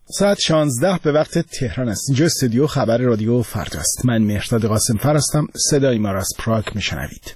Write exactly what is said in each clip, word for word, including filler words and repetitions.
ساعت شانزده به وقت تهران است. اینجا استودیو خبر رادیو فردا است. من مهرداد قاسم‌فر هستم. صدای ما را از پراگ میشنوید.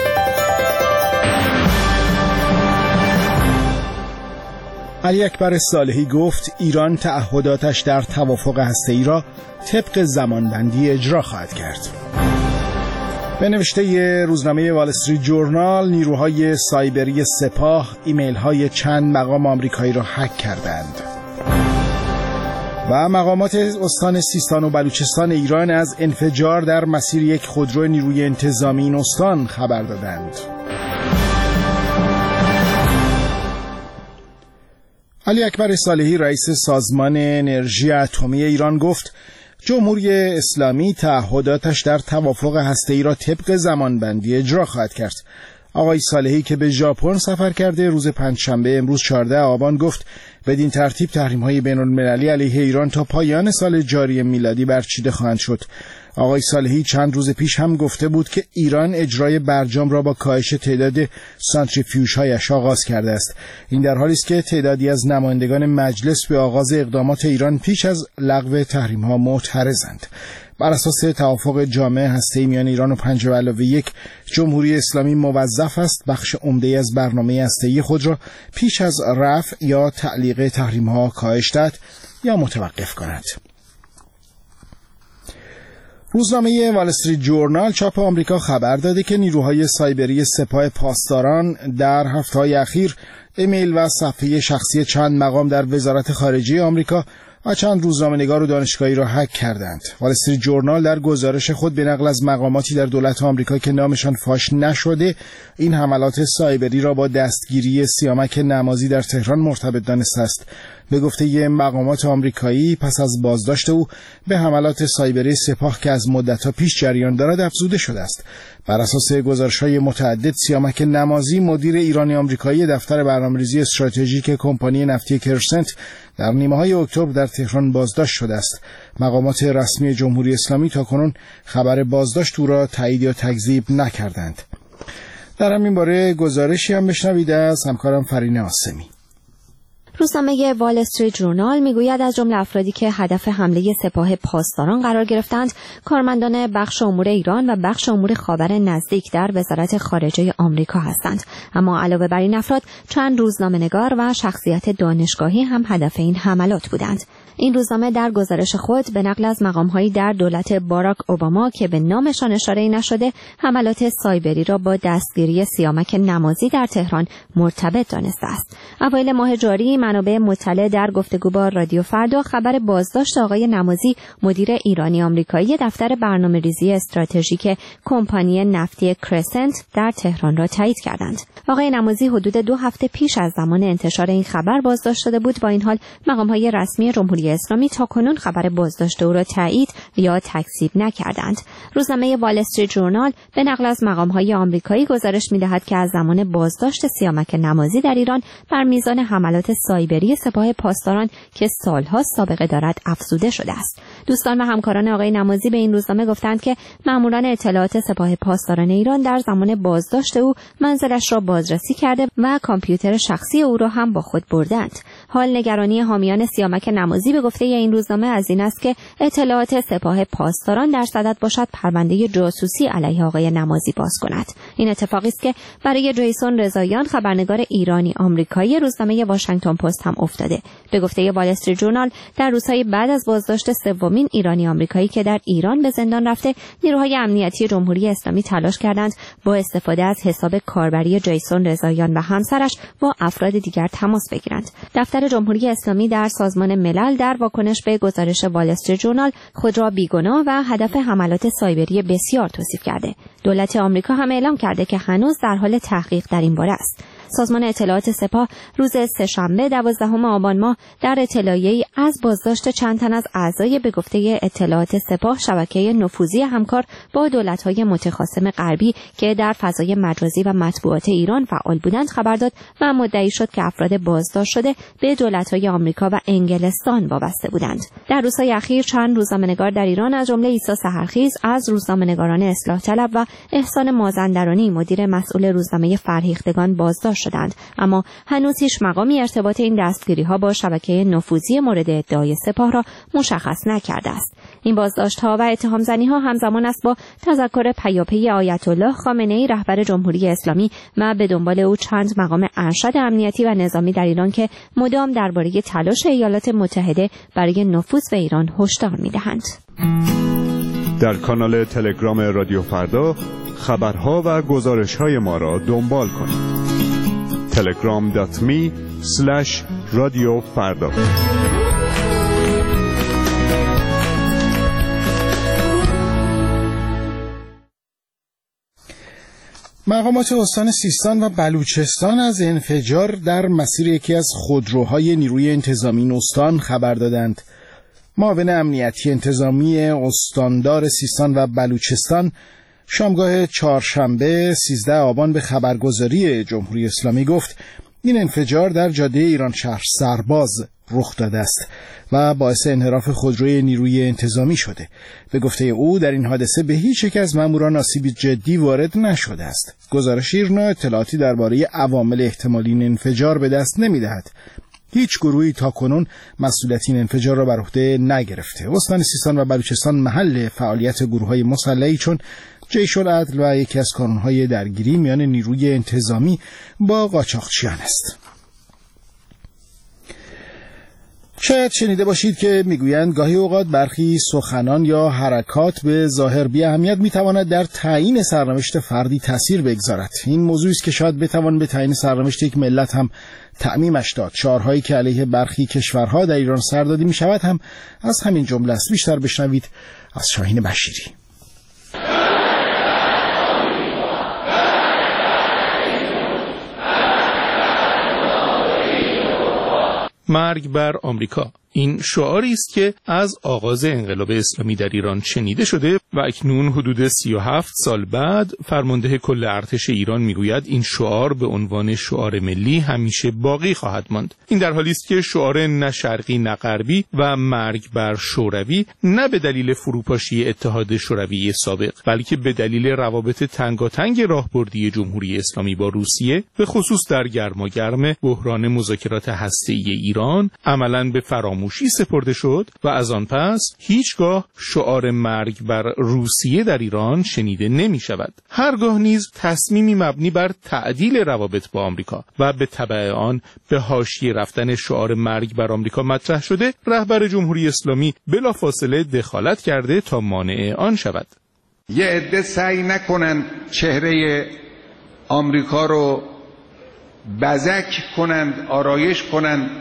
علی اکبر صالحی گفت ایران تعهداتش در توافق هسته‌ای را طبق زمانبندی اجرا خواهد کرد. به نوشته روزنامه وال استریت جورنال، نیروهای سایبری سپاه ایمیل‌های چند مقام آمریکایی را هک کردند. و مقامات استان سیستان و بلوچستان ایران از انفجار در مسیر یک خودرو نیروی انتظامی این استان خبر دادند. علی اکبر صالحی رئیس سازمان انرژی اتمی ایران گفت جمهوری اسلامی تعهداتش در توافق هسته‌ای را طبق زمانبندی اجرا خواهد کرد. آقای صالحی که به ژاپن سفر کرده روز پنجشنبه امروز چهاردهم آبان گفت بدین ترتیب تحریم‌های بین‌المللی علیه ایران تا پایان سال جاری میلادی برچیده خواهند شد. آقای صالحی چند روز پیش هم گفته بود که ایران اجرای برجام را با کاهش تعداد سانتریفیوژهایش آغاز کرده است. این در حالی است که تعدادی از نمایندگان مجلس به آغاز اقدامات ایران پیش از لغو تحریم‌ها معترضند. بر اساس توافق جامع هسته‌ای میان ایران و پنج به علاوه یک، جمهوری اسلامی موظف است بخش عمده‌ای از برنامه هسته‌ای خود را پیش از رفع یا تعلیق تحریم‌ها کاهش دهد یا متوقف کند. روزنامه وال استریت جورنال چاپ آمریکا خبر داده که نیروهای سایبری سپاه پاسداران در هفته‌های اخیر ایمیل و صفحه شخصی چند مقام در وزارت خارجه آمریکا و چند روزنامه‌نگار و دانشگاهی را هک کردند. وال استریت جورنال در گزارش خود به نقل از مقاماتی در دولت آمریکا که نامشان فاش نشده این حملات سایبری را با دستگیری سیامک نمازی در تهران مرتبط دانسته است. به گفته مقامات آمریکایی پس از بازداشت او به حملات سایبری سپاه که از مدت‌ها پیش جریان دارد افزوده شده است. بر اساس گزارش‌های متعدد سیامک نمازی مدیر ایرانی آمریکایی دفتر برنامه‌ریزی استراتژیک کمپانی نفتی کرسنت در نیمه‌های اکتبر در تهران بازداشت شده است. مقامات رسمی جمهوری اسلامی تاکنون خبر بازداشت او را تایید یا تکذیب نکردند. در همین باره گزارشی هم بشنوید از همکارم فرین آسمی. روزنامه وال استریت جورنال میگوید از جمله افرادی که هدف حمله سپاه پاسداران قرار گرفتند کارمندان بخش امور ایران و بخش امور خاور نزدیک در وزارت خارجه آمریکا هستند. اما علاوه بر این افراد چند روزنامه‌نگار و شخصیت دانشگاهی هم هدف این حملات بودند. این روزنامه در گزارش خود به نقل از مقام‌هایی در دولت باراک اوباما که به نامشان اشاره نشده حملات سایبری را با دستگیری سیامک نمازی در تهران مرتبط دانسته است. اوایل ماه جاری منابع مطلع در گفتگو با رادیو فردا خبر بازداشت آقای نمازی مدیر ایرانی آمریکایی دفتر برنامه‌ریزی استراتژیک کمپانی نفتی کرسنت در تهران را تایید کردند. آقای نمازی حدود دو هفته پیش از زمان انتشار این خبر بازداشت شده بود. با این حال مقام‌های رسمی جمهوری اسلامی تاکنون خبر بازداشت او را تایید یا تکذیب نکردند. روزنامه وال استریت جورنال به نقل از مقام‌های آمریکایی گزارش می‌دهد که از زمان بازداشت سیامک نمازی در ایران بر میزان حملات سایبری سپاه پاسداران که سالها سابقه دارد افزوده شده است. دوستان و همکاران آقای نمازی به این روزنامه گفتند که ماموران اطلاعات سپاه پاسداران ایران در زمان بازداشت او منزلش را بازرسی کرده و کامپیوتر شخصی او را هم با خود بردند. حال نگرانی حامیان سیامک نمازی به گفته این روزنامه از این است که اطلاعات سپاه پاسداران در صدد باشد پرونده جاسوسی علیه آقای نمازی باز کند. این اتفاقی است که برای جیسون رضاییان خبرنگار ایرانی آمریکایی روزنامه واشنگتن پست هم افتاده. به گفته وال استریت جورنال در روزهای بعد از بازداشت سومین ایرانی آمریکایی که در ایران به زندان رفته نیروهای امنیتی جمهوری اسلامی تلاش کردند با استفاده از حساب کاربری جیسون رضاییان و همسرش با افراد دیگر تماس بگیرند. دفتر جمهوری اسلامی در سازمان ملل در واکنش به گزارش وال استریت جورنال خود را بیگناه و هدف حملات سایبری بسیار توصیف کرده. دولت آمریکا هم اعلام کرده که هنوز در حال تحقیق در این باره است. سازمان اطلاعات سپاه روز سه‌شنبه دوازدهم آبان ماه در اطلاعیه‌ای از بازداشت چند تن از اعضای به گفته اطلاعات سپاه شبکه نفوذی همکار با دولت‌های متخاصم غربی که در فضای مجازی و مطبوعات ایران فعال بودند خبر داد و مدعی شد که افراد بازداشت شده به دولت‌های آمریکا و انگلستان وابسته بودند. در روزهای اخیر چند روزنامه‌نگار در ایران از جمله عیسی سحرخیز از روزنامه‌نگاران اصلاح طلب و احسان مازندرانی مدیر مسئول روزنامه فرهیختگان بازداشت شدند، اما هنوز هیچ مقامی ارتباط این دستگیری‌ها با شبکه نفوذی مورد ادعای سپاه را مشخص نکرده است. این بازداشت‌ها و اتهام‌زنی‌ها همزمان است با تذکر پیاپی آیت الله خامنه‌ای رهبر جمهوری اسلامی و به دنبال او چند مقام ارشد امنیتی و نظامی در ایران که مدام درباره تلاش ایالات متحده برای نفوذ به ایران هشدار می‌دهند. در کانال تلگرام رادیو فردا خبرها و گزارش‌های ما را دنبال کنید. telegram dot me slash رادیو فردا. مقامات استان سیستان و بلوچستان از انفجار در مسیر یکی از خودروهای نیروی انتظامی استان خبر دادند. معاون امنیتی انتظامی استاندار سیستان و بلوچستان شامگاه چهارشنبه سیزده آبان به خبرگزاری جمهوری اسلامی گفت این انفجار در جاده ایران شهر سرباز رخ داده است و باعث انحراف خودروی نیروی انتظامی شده. به گفته او در این حادثه به هیچ یک از ماموران آسیبی جدی وارد نشده است. گزارش ایرنا اطلاعاتی درباره عوامل احتمالی این انفجار به دست نمی‌دهد. هیچ گروهی تاکنون مسئولیت این انفجار را بر عهده نگرفته. استان سیستان و بلوچستان محل فعالیت گروه‌های مسلحی چون جیش العدل و یکی از کانون‌های درگیری میان نیروی انتظامی با قاچاقچیان است. شاید شنیده باشید که میگویند گاهی اوقات برخی سخنان یا حرکات به ظاهر بی اهمیت میتواند در تعیین سرنوشت فردی تأثیر بگذارد. این موضوعی است که شاید بتوان به تعیین سرنوشت یک ملت هم تعمیمش داد. شعارهایی که علیه برخی کشورها در ایران سر داده میشود هم از همین جمله است. بیشتر بشنوید از شاهین بشیری. مرگ بر آمریکا. این شعاری است که از آغاز انقلاب اسلامی در ایران شنیده شده و اکنون حدود سی و هفت سال بعد فرمانده کل ارتش ایران میگوید این شعار به عنوان شعار ملی همیشه باقی خواهد ماند. این در حالی است که شعار نه شرقی نه غربی و مرگ بر شوروی نه به دلیل فروپاشی اتحاد شوروی سابق بلکه به دلیل روابط تنگاتنگ راهبردی جمهوری اسلامی با روسیه به خصوص در گرماگرم بحران مذاکرات هسته‌ای ایران عملاً به فراموشی سپرده شد و از آن پس هیچگاه شعار مرگ بر روسیه در ایران شنیده نمی شود. هرگاه نیز تصمیمی مبنی بر تعدیل روابط با آمریکا و به تبع آن به حاشیه رفتن شعار مرگ بر آمریکا مطرح شده، رهبر جمهوری اسلامی بلافاصله دخالت کرده تا مانع آن شود. یه عده سعی نکنن چهره آمریکا رو بزک کنند، آرایش کنند،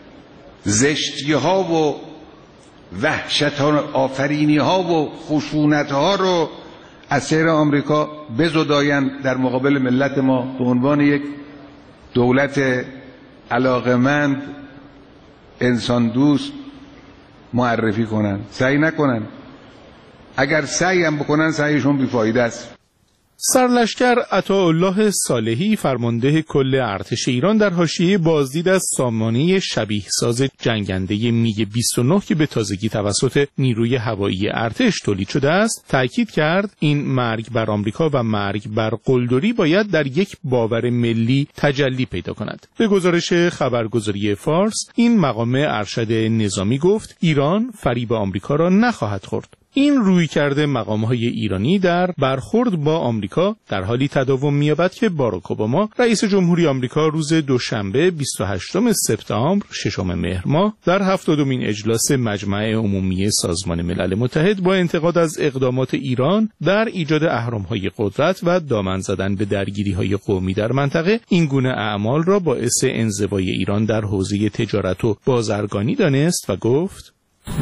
زشتی ها و وحشت آفرینی ها و خشونت ها رو از چهره آمریکا بزدایند در مقابل ملت ما به عنوان یک دولت علاقمند انسان دوست معرفی کنند. سعی نکنند. اگر سعی هم بکنن سعیشون بیفایده است. سرلشکر عطاالله صالحی فرمانده کل ارتش ایران در حاشیه بازدید از سامانه شبیه ساز جنگنده میگ بیست و نه که به تازگی توسط نیروی هوایی ارتش تولید شده است تاکید کرد این مرگ بر آمریکا و مرگ بر قلدری باید در یک باور ملی تجلی پیدا کند. به گزارش خبرگزاری فارس این مقام ارشد نظامی گفت ایران فریب آمریکا را نخواهد خورد. این رویکرد مقام‌های ایرانی در برخورد با آمریکا در حالی تداوم می‌یابد که باراک اوباما رئیس جمهوری آمریکا روز دوشنبه بیست و هشتم سپتامبر ششم مهر ماه در هفتادمین اجلاس مجمع عمومی سازمان ملل متحد با انتقاد از اقدامات ایران در ایجاد اهرم‌های قدرت و دامن زدن به درگیری‌های قومی در منطقه این گونه اعمال را باعث انزوای ایران در حوزه تجارت و بازرگانی دانست و گفت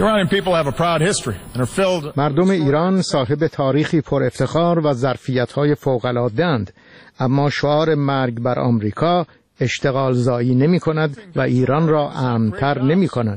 مردم ایران صاحب تاریخی پر افتخار و ظرفیت‌های فوق‌العاده‌اند، اما شعار مرگ بر آمریکا اشتغال زایی نمی‌کند و ایران را امن‌تر نمی‌کند.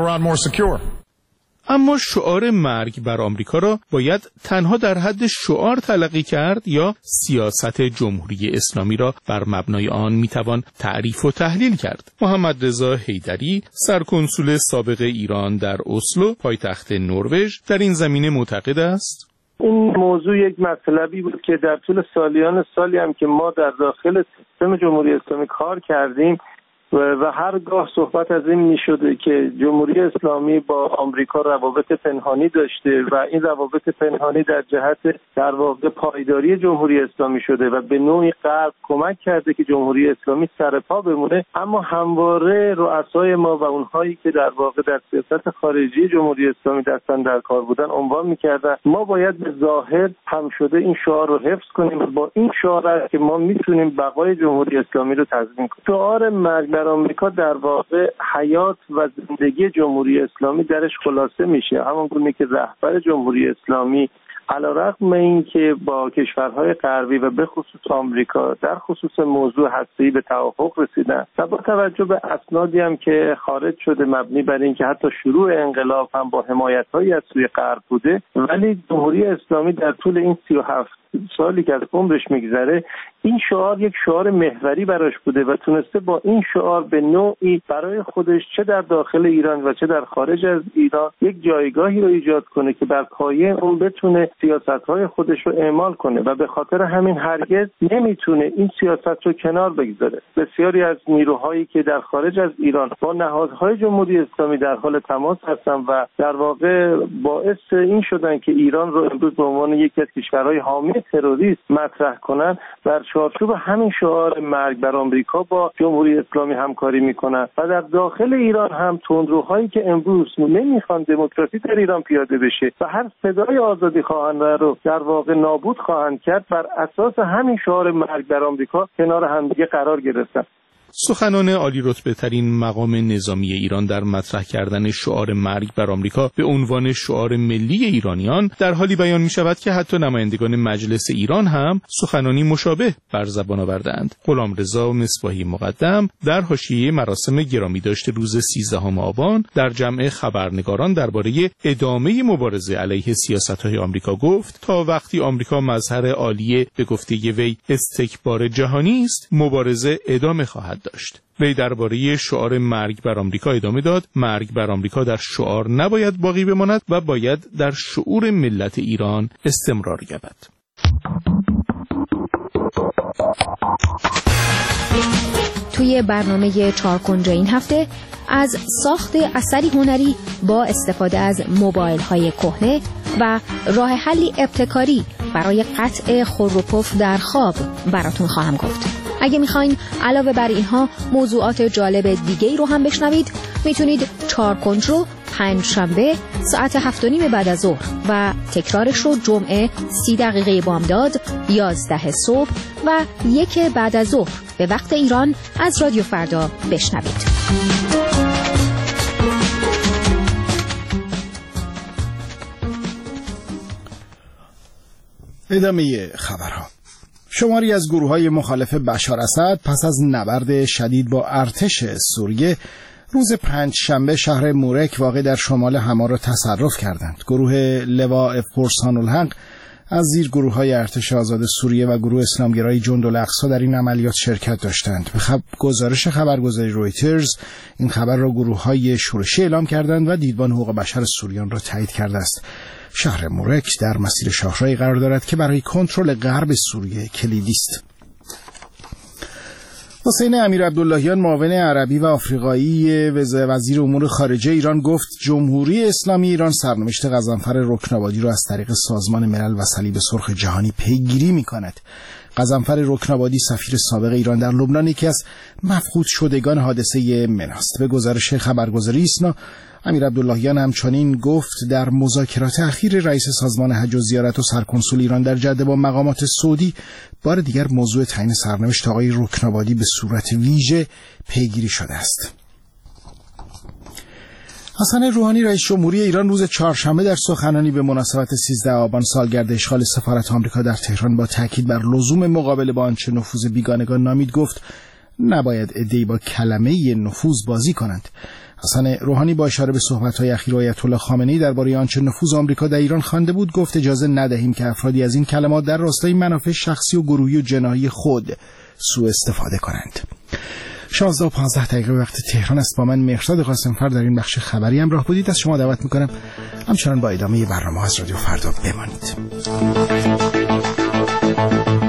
اما شعار مرگ بر آمریکا را باید تنها در حد شعار تلقی کرد یا سیاست جمهوری اسلامی را بر مبنای آن میتوان تعریف و تحلیل کرد؟ محمد رضا حیدری سرکنسول سابق ایران در اسلو پایتخت نروژ در این زمینه معتقد است این موضوع یک مطلبی بود که در طول سالیان سالی هم که ما در داخل سیستم جمهوری اسلامی کار کردیم و هرگاه صحبت از این می شده که جمهوری اسلامی با آمریکا روابط پنهانی داشته و این روابط پنهانی در جهت در واقع پایداری جمهوری اسلامی شده و به نوعی غرب کمک کرده که جمهوری اسلامی سر پا بمونه، اما همواره رؤسای ما و اونهایی که در واقع در سیاست خارجی جمهوری اسلامی دستن در کار بودن عنوان می‌کردن ما باید به ظاهر هم شده این شعار رو حفظ کنیم و با این شعار که ما میتونیم بقای جمهوری اسلامی رو تضمین کنیم. شعار مرگ آمریکا در واقع حیات و زندگی جمهوری اسلامی درش خلاصه میشه، همونگونه که رهبر جمهوری اسلامی علیرغم اینکه با کشورهای غربی و به خصوص آمریکا در خصوص موضوع هسته‌ای به توافق رسیدن و با توجه به اسنادی هم که خارج شده مبنی بر اینکه حتی شروع انقلاب هم با حمایت‌هایی از سوی غرب بوده، ولی جمهوری اسلامی در طول این سی و هفت سالی که از عمرش میگذره این شعار یک شعار محوری براش بوده و تونسته با این شعار به نوعی برای خودش چه در داخل ایران و چه در خارج از ایران یک جایگاهی رو ایجاد کنه که بر پایه اون بتونه سیاست‌های خودش رو اعمال کنه و به خاطر همین هرگز نمیتونه این سیاست رو کنار بگذاره. بسیاری از نیروهایی که در خارج از ایران با نهادهای جمهوری اسلامی در حال تماس هستن و در واقع باعث این شدن که ایران رو امروز به عنوان یکی از کشورهای حامی تروریست مطرح کنن، در چارچوب همین شعار مرگ بر آمریکا با جمهوری اسلامی همکاری میکنن و در داخل ایران هم تندروهایی که امروز نمیخوان دموکراسی در ایران پیاده بشه و هر صدای آزادی خواهنده رو در واقع نابود خواهند کرد، بر اساس همین شعار مرگ بر آمریکا کنار همدیگه قرار گرفتن. سخنان عالی رتبه ترین مقام نظامی ایران در مطرح کردن شعار مرگ بر آمریکا به عنوان شعار ملی ایرانیان در حالی بیان می شود که حتی نمایندگان مجلس ایران هم سخنانی مشابه بر زبان آوردند. غلامرضا مصباحی مقدم در حاشیه مراسم گرامی داشته روز سیزدهم آبان در جمع خبرنگاران درباره ادامه مبارزه علیه سیاست‌های آمریکا گفت تا وقتی آمریکا مظهر عالی به گفته وی استکبار جهانی است، مبارزه ادامه خواهد داشت. وی درباره شعار مرگ بر آمریکا ادامه داد: مرگ بر آمریکا در شعار نباید باقی بماند و باید در شعور ملت ایران استمرار یابد. توی برنامه چارکنجا این هفته از ساخت اثری هنری با استفاده از موبایل‌های کهنه و راه حلی ابتکاری برای قطع خور و پف در خواب براتون خواهم گفت. اگه میخواین علاوه بر اینها موضوعات جالب دیگه‌ای رو هم بشنوید، میتونید چارکنج رو پنج شنبه ساعت هفت و نیم بعد از ظهر و تکرارش رو جمعه سی دقیقه بامداد یازده صبح و یک بعد از ظهر به وقت ایران از رادیو فردا بشنوید. ادامه خبرها. شماری از گروه‌های مخالف بشار اسد پس از نبرد شدید با ارتش سوریه روز پنج شنبه شهر مورک واقع در شمال حما را تصرف کردند. گروه لواء فرسان الحق از زیر گروه‌های ارتش آزاد سوریه و گروه اسلامگرای جندالاقصی در این عملیات شرکت داشتند. به خب... گزارش خبرگزاری رویترز این خبر را گروه‌های شورشی اعلام کردند و دیدبان حقوق بشر سوریان را تایید کرده است. شهر مورک در مسیر شاهراهی قرار دارد که برای کنترل غرب سوریه کلیدی است. حسین امیر عبداللهیان معاون عربی و آفریقایی وزیر امور خارجه ایران گفت جمهوری اسلامی ایران سرنوشت غضنفر رکنابادی را از طریق سازمان ملل و صلیب سرخ جهانی پیگیری می‌کند. غضنفر رکنابادی سفیر سابق ایران در لبنان یکی از مفقود شدگان حادثه مناست. به گزارش خبرگزاری ایسنا امیر عبداللهیان همچنین گفت در مذاکرات اخیر رئیس سازمان حج و زیارت و سرکنسول ایران در جده با مقامات سعودی بار دیگر موضوع تعیین سرنوشت آقای رکنابادی به صورت ویژه پیگیری شده است. حسن روحانی رئیس جمهوری ایران روز چهارشنبه در سخنرانی به مناسبت سیزدهم آبان سالگرد اشغال سفارت آمریکا در تهران با تاکید بر لزوم مقابله با آنچه نفوذ بیگانگان نامید گفت نباید عده‌ای با کلمه نفوذ بازی کنند. حسن روحانی با اشاره به صحبت‌های اخیر آیت الله خامنه‌ای درباره آنچه نفوذ آمریکا در ایران خوانده بود گفت اجازه ندهیم که افرادی از این کلمات در راستای منافع شخصی و گروهی و جناحی خود سوء استفاده کنند. شانزده و پانزده دقیقه وقت تهران است. با من مهرداد قاسم‌فر در این بخش خبری همراه بودید. از شما دعوت میکنم همچنان با ادامه برنامه از رادیو فردا بمانید.